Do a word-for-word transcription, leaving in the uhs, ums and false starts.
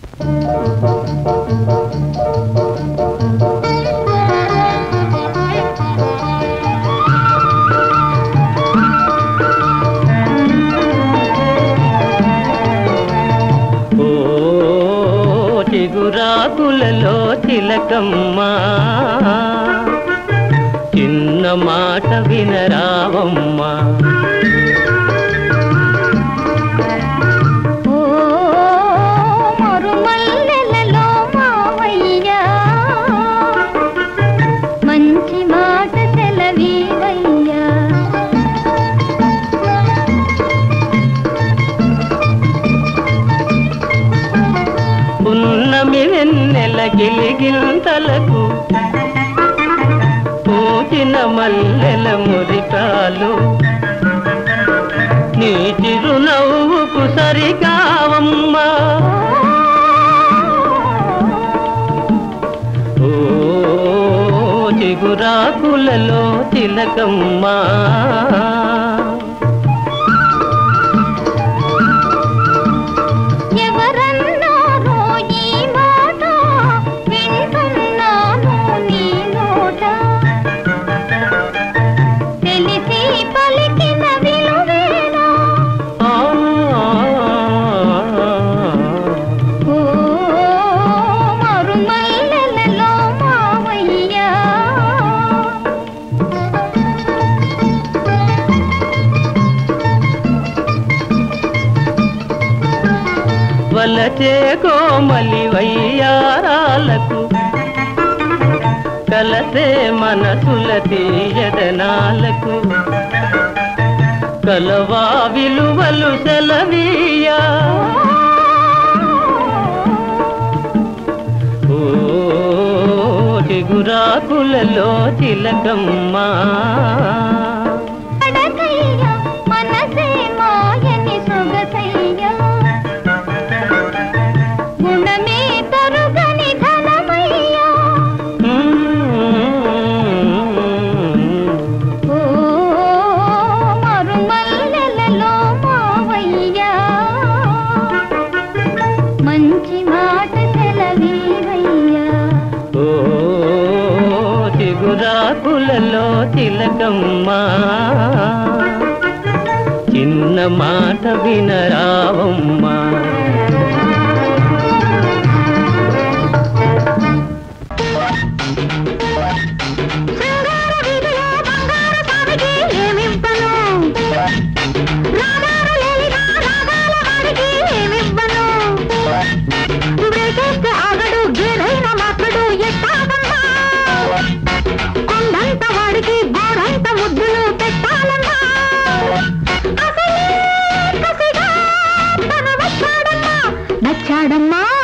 చిగురాకులలో చిలకమ్మా చిన్న మాట వినరావమ్మా వెన్నెల గిలిగింతలకు పూచిన మల్లెల మురికాలు నీ చిరునవ్వుకు సరికావమ్మా ఓ చిగురాకులలో చిలకమ్మా వలచే కోమలి వయ్యారాలకు కలసే మనసుల తీయదనాలకు కలవా విలువలు సెలవీయా ఓ చిగురాకులలో చిలకమ్మా చిగురాకులలో చిలకమ్మా చిన్న మాట వినరావమ్మా నచ్చాడమ్మా